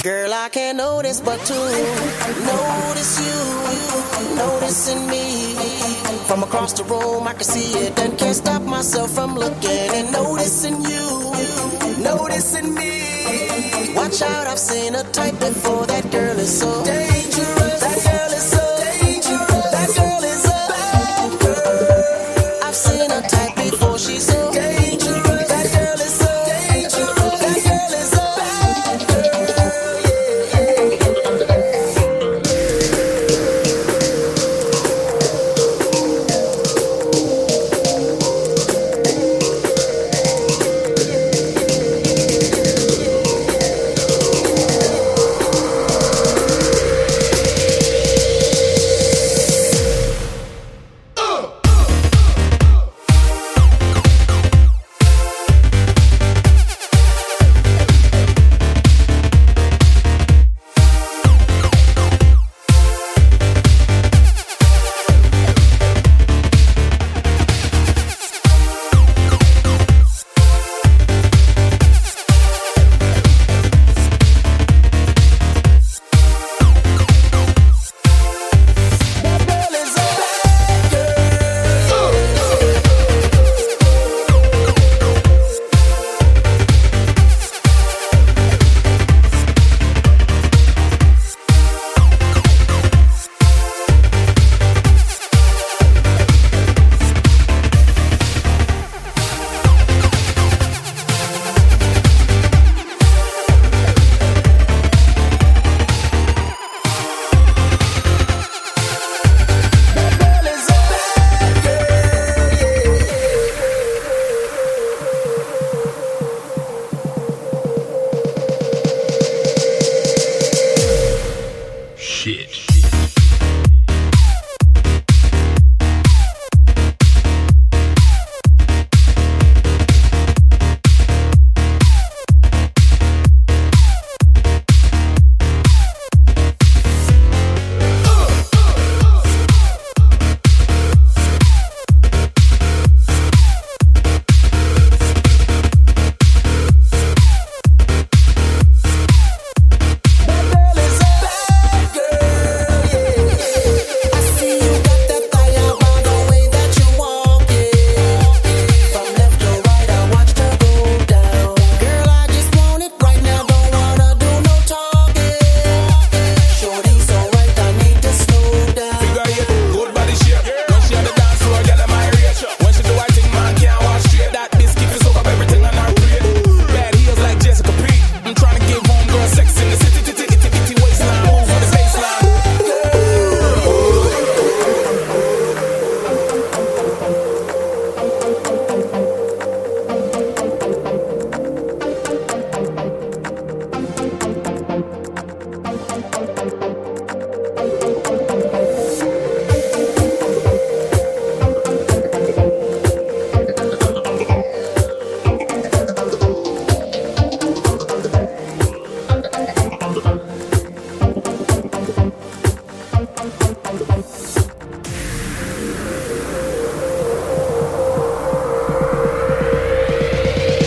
Girl, I can't notice but to notice you, noticing me. From across the room, I can see it and can't stop myself from looking and noticing you, noticing me. Watch out, I've seen a type before. That girl is so dangerous. That girl is so dangerous. That girl is a bad girl. I've seen a type before. She's so dangerous. That girl is so dangerous. That girl is a bad girl.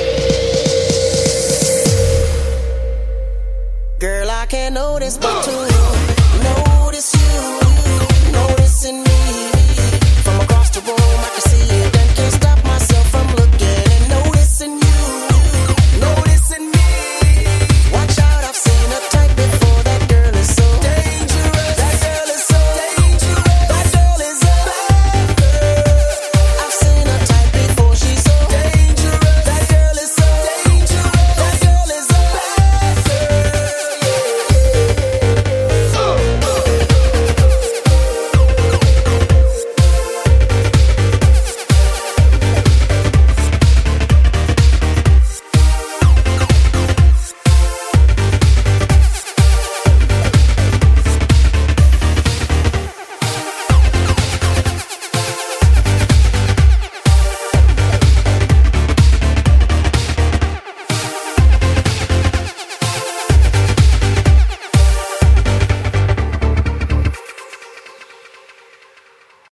Girl, I can't notice but to